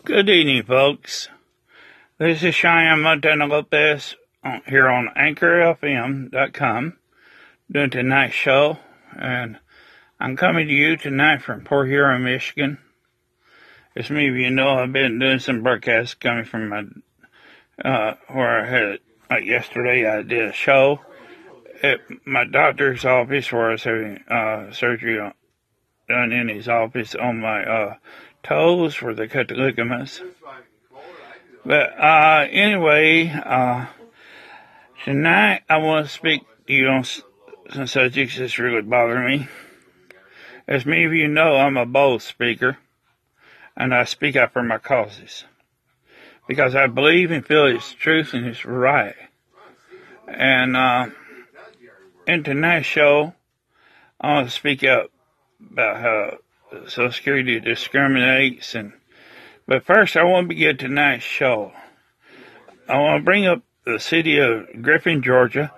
Good evening, folks. This is Cheyenne Montana Lopez here on AnchorFM.com doing tonight's show, and I'm coming to you tonight from Port Huron, Michigan. As many of you know, I've been doing some broadcasts coming from where I had, yesterday I did a show at my doctor's office where I was having surgery done in his office on my toes where they cut the ligaments. But anyway, tonight I want to speak to you on some subjects that's really bothering me. As many of you know, I'm a bold speaker, and I speak out for my causes because I believe and feel it's truth and it's right. And in tonight's show, I want to speak out about how Social Security discriminates. But first, I want to begin tonight's show. I want to bring up the city of Griffin, Georgia,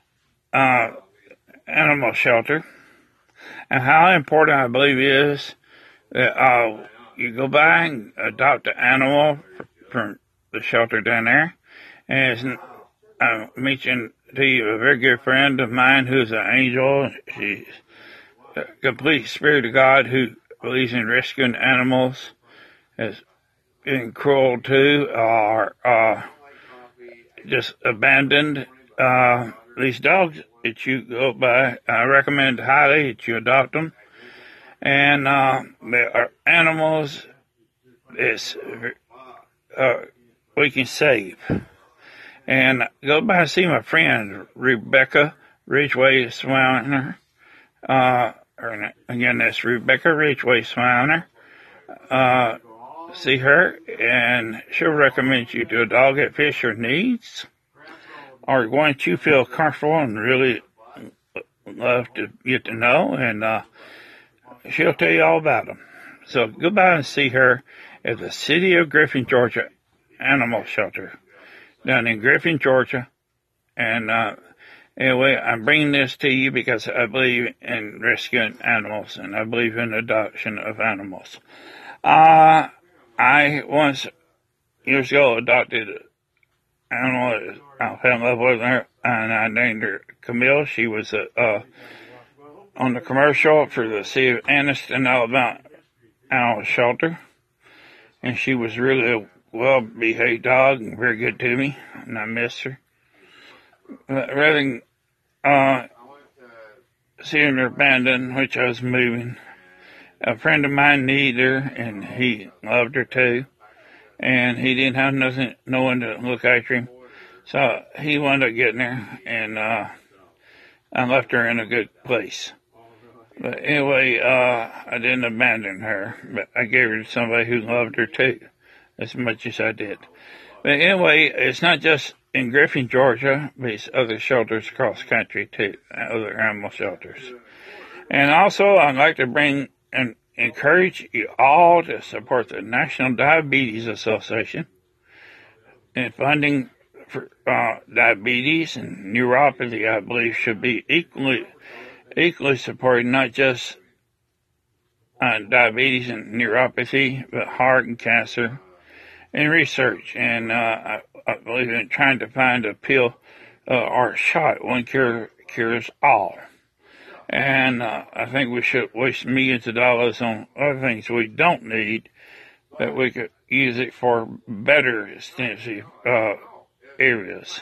animal shelter, and how important I believe it is that you go by and adopt an animal from the shelter down there. And I mentioned to you a very good friend of mine who's an angel. She's a complete spirit of God who believes in rescuing animals, has been cruel to or just abandoned. These dogs that you go by, I recommend highly that you adopt them. And they are animals that we can save. And go by and see my friend Rebecca Ridgway Swiner. Again, that's Rebecca Ridgway Swiner. See her, and she'll recommend you to a dog that fits your needs, or one that you feel comfortable and really love to get to know, and she'll tell you all about them. So go by and see her at the City of Griffin, Georgia Animal Shelter down in Griffin, Georgia. And anyway, I'm bringing this to you because I believe in rescuing animals, and I believe in adoption of animals. I once, years ago, adopted an animal. I fell in love with her, and I named her Camille. She was on the commercial for the City of Anniston, Alabama Animal Shelter, and she was really a well-behaved dog and very good to me, and I missed her. But rather than seeing her abandoned, which I was moving, a friend of mine needed her, and he loved her too, and he didn't have no one to look after him, so he wound up getting her, and I left her in a good place. But anyway, I didn't abandon her, but I gave her to somebody who loved her too, as much as I did. But anyway, it's not just in Griffin, Georgia, but it's other shelters across the country too, other animal shelters. And also, I'd like to bring and encourage you all to support the National Diabetes Association and funding for diabetes and neuropathy. I believe should be equally supported, not just diabetes and neuropathy, but heart and cancer and research. And I believe in trying to find a pill or a shot. One cures all. And I think we should waste millions of dollars on other things we don't need, but we could use it for better extensive areas.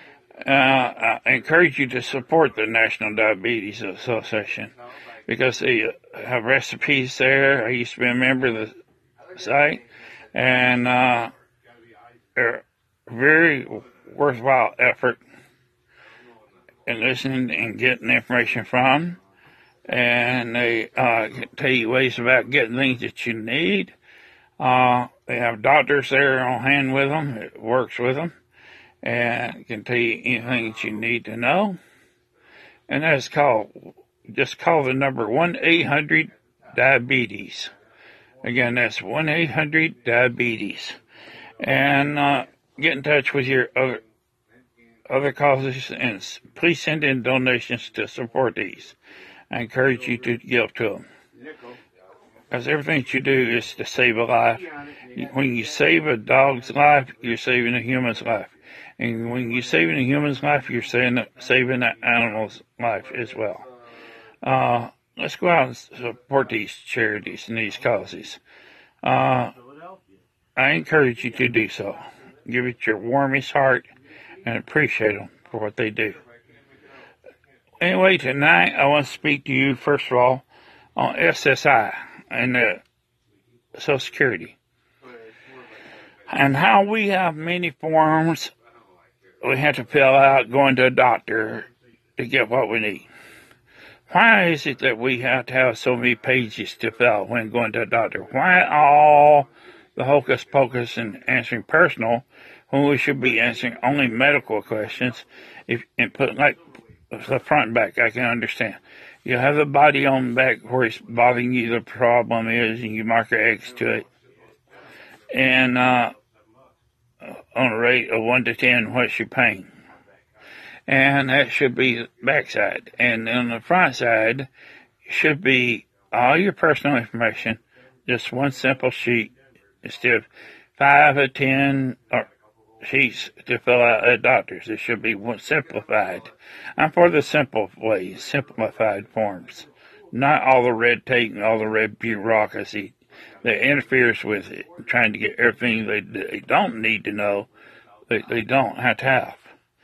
I encourage you to support the National Diabetes Association because they have recipes there. I used to be a member of the site, and they're very worthwhile effort and listening and getting information from. And they can tell you ways about getting things that you need. They have doctors there on hand with them. It works with them. And can tell you anything that you need to know. And that's just call the number 1-800-DIABETES. Again, that's 1-800-DIABETES. And get in touch with your other causes, and please send in donations to support these. I encourage you to give to them. because everything that you do is to save a life. When you save a dog's life, you're saving a human's life. And when you're saving a human's life, you're saving an animal's life as well. Let's go out and support these charities and these causes. I encourage you to do so. Give it your warmest heart and appreciate them for what they do. Anyway, tonight I want to speak to you, first of all, on SSI and Social Security. And how we have many forms we have to fill out going to a doctor to get what we need. Why is it that we have to have so many pages to fill out when going to a doctor? Why all the hocus pocus and answering personal when we should be answering only medical questions and put like the front and back? I can understand. You have the body on the back where it's bothering you, the problem is, and you mark your X to it. And on a rate of 1 to 10, what's your pain? And that should be the back side. And on the front side should be all your personal information, just one simple sheet instead of 5 or 10 sheets to fill out at doctors. It should be one simplified. I'm for the simple ways, simplified forms, not all the red tape and all the red bureaucracy that interferes with it, trying to get everything they don't need to know, they don't have to have.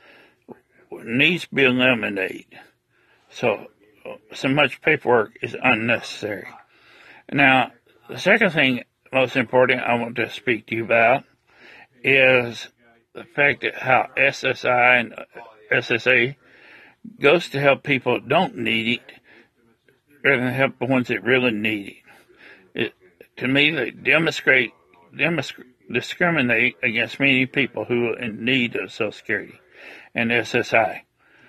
It needs to be eliminated. So much paperwork is unnecessary. Now, the second thing, most important, I want to speak to you about is the fact that how SSI and SSA goes to help people that don't need it rather than help the ones that really need it. To me, they discriminate against many people who are in need of Social Security and SSI.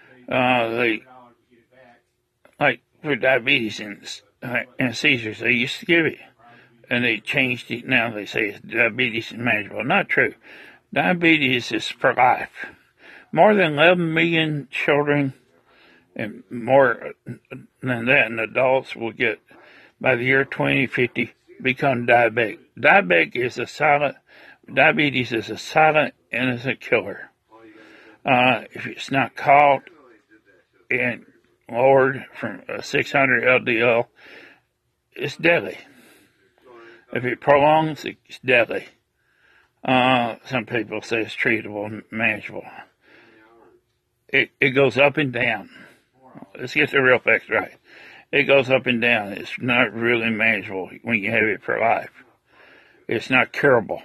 Like for diabetes and seizures, they used to give it, and they changed it. Now they say it's diabetes is manageable. Not true. Diabetes is for life. More than 11 million children and more than that, and adults will get, by the year 2050, become diabetic. Diabetes is a silent, innocent killer. If it's not caught and lowered from 600 LDL, it's deadly. If it prolongs, it's deadly. Some people say it's treatable and manageable. It goes up and down. Let's get the real facts right. It goes up and down. It's not really manageable when you have it for life. It's not curable.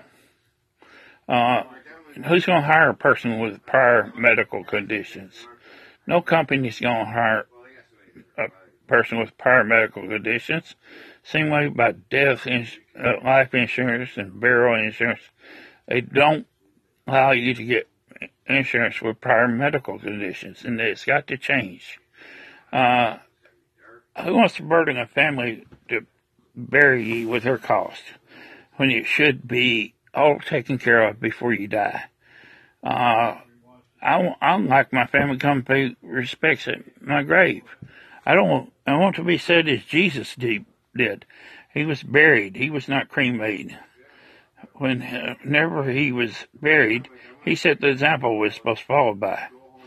Who's going to hire a person with prior medical conditions? No company's going to hire a person with prior medical conditions. Same way by death, life insurance and burial insurance. They don't allow you to get insurance with prior medical conditions, and it's got to change. Who wants to burden a family to bury you with her cost when it should be all taken care of before you die? I like my family to come pay respects at my grave. I want to be said as Jesus did. He was buried. He was not cremated. Whenever he was buried, he set the example we're supposed to follow by.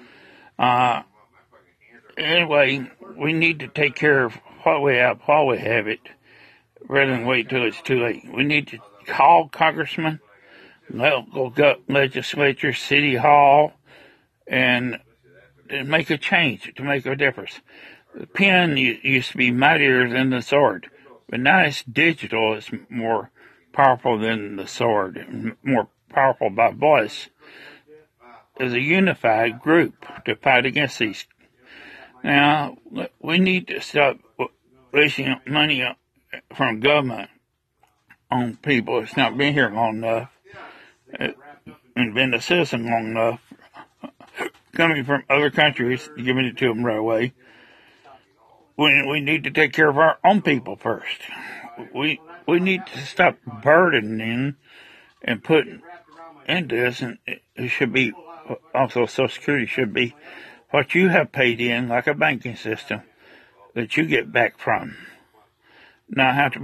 Anyway, we need to take care of what we have while we have it, rather than wait till it's too late. We need to call congressmen, local legislature, city hall, and make a change to make a difference. The pen used to be mightier than the sword, but now it's digital. It's more powerful than the sword, more powerful by voice. As a unified group to fight against these. Now, we need to stop wasting money from government on people that's not been here long enough and been a citizen long enough, coming from other countries, giving it to them right away. We need to take care of our own people first. We need to stop burdening and putting into this, and it should be also Social Security should be what you have paid in, like a banking system, that you get back from. Not have to borrow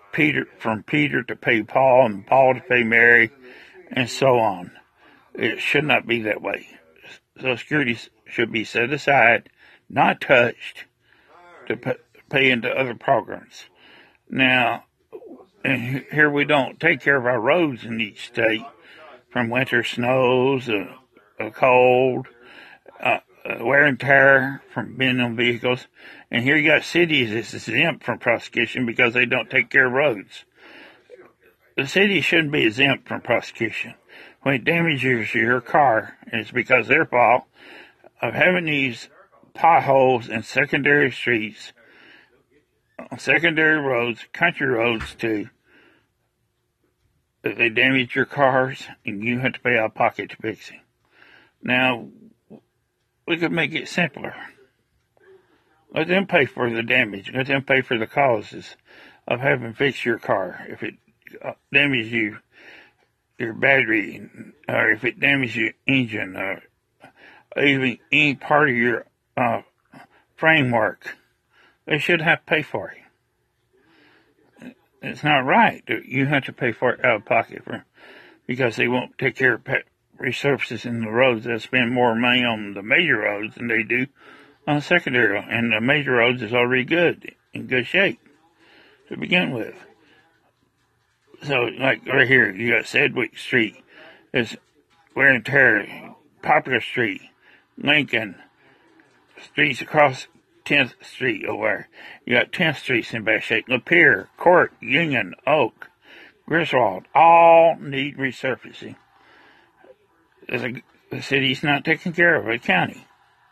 from Peter to pay Paul and Paul to pay Mary and so on. It should not be that way. Social Security should be set aside, not touched, to pay into other programs. Now, and here we don't take care of our roads in each state, from winter snows, cold, wear and tear from being on vehicles. And here you got cities that's exempt from prosecution because they don't take care of roads. The city shouldn't be exempt from prosecution. When it damages your car, it's because their fault of having these potholes in secondary streets, secondary roads, country roads too, that they damage your cars and you have to pay out of pocket to fix it. Now, we could make it simpler. Let them pay for the damage. Let them pay for the causes of having fixed your car. If it damages your battery, or if it damages your engine, or even any part of your framework, they should have to pay for it. It's not right. You have to pay for it out of pocket because they won't take care of resurfacing the roads. They'll spend more money on the major roads than they do on the secondary. And the major roads is already good, in good shape to begin with. So, like right here, you got Sedgwick Street. It's wear and tear. Poplar Street, Lincoln, streets across 10th Street over. You got 10th Street's in bad shape. Lapeer, Court, Union, Oak, Griswold, all need resurfacing. The city's not taking care of it, county.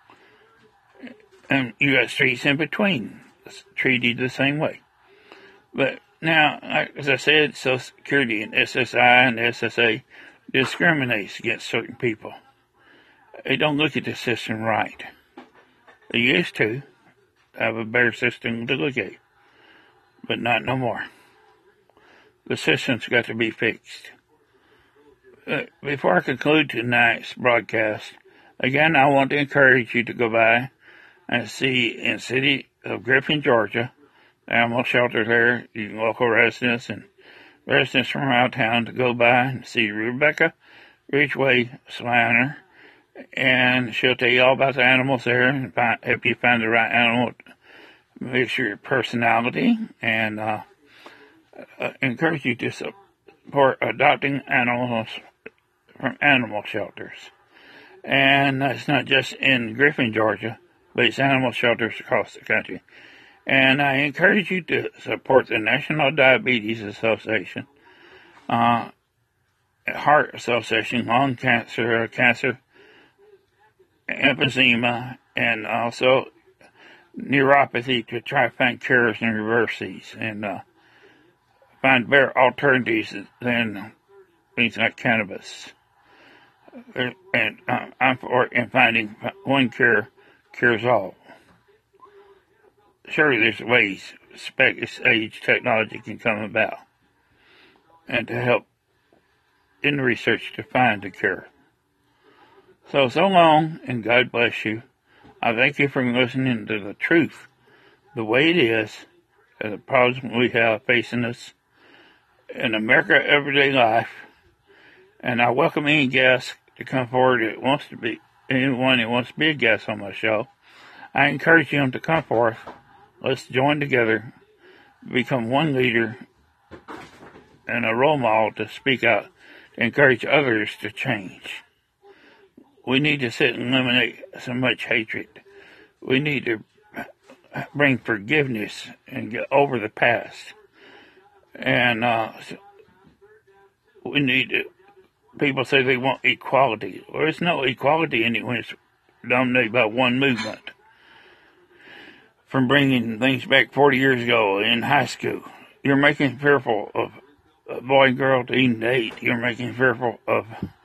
And you got streets in between, treated the same way. But now, as I said, Social Security and SSI and SSA discriminates against certain people. They don't look at the system right. They used to have a better system to look at, but not no more. The system's got to be fixed. Before I conclude tonight's broadcast, again, I want to encourage you to go by and see in the city of Griffin, Georgia, the animal shelter there. You can local residents and residents from around town to go by and see Rebecca Ridgway Slanner, and she'll tell you all about the animals there and help you find the right animal to mix your personality, and encourage you to support adopting animals from animal shelters. And that's not just in Griffin, Georgia, but it's animal shelters across the country. And I encourage you to support the National Diabetes Association, Heart Association, lung cancer, emphysema, and also neuropathy, to try to find cures and reverse these, and find better alternatives than things like cannabis. And I'm for it in finding one cure cures all. Surely there's ways age technology can come about, and to help in the research to find a cure. So long, and God bless you. I thank you for listening to the truth, the way it is, and the problems we have facing us in America everyday life. And I welcome any guest to come forward that wants to be, anyone that wants to be a guest on my show. I encourage them to come forth. Let's join together, become one leader and a role model to speak out, to encourage others to change. We need to sit and eliminate so much hatred. We need to bring forgiveness and get over the past. And we need to, people say they want equality. Well, there's no equality anywhere. It's dominated by one movement. From bringing things back 40 years ago in high school, you're making fearful of a boy and girl to even date. You're making fearful of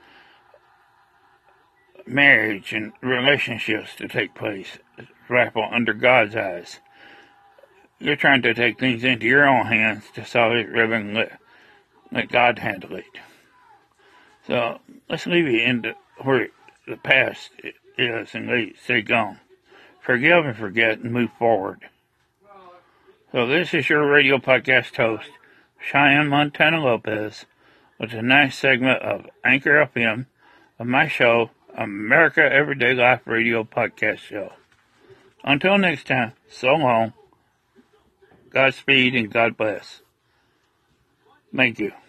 marriage and relationships to take place, rifle under God's eyes. You're trying to take things into your own hands to solve it rather than let God handle it. So let's leave it into where the past is and let it stay gone. Forgive and forget and move forward. So this is your radio podcast host, Cheyenne Montana Lopez with the next segment of Anchor FM of my show, America Everyday Life Radio Podcast Show. Until next time, so long, Godspeed and God bless. Thank you.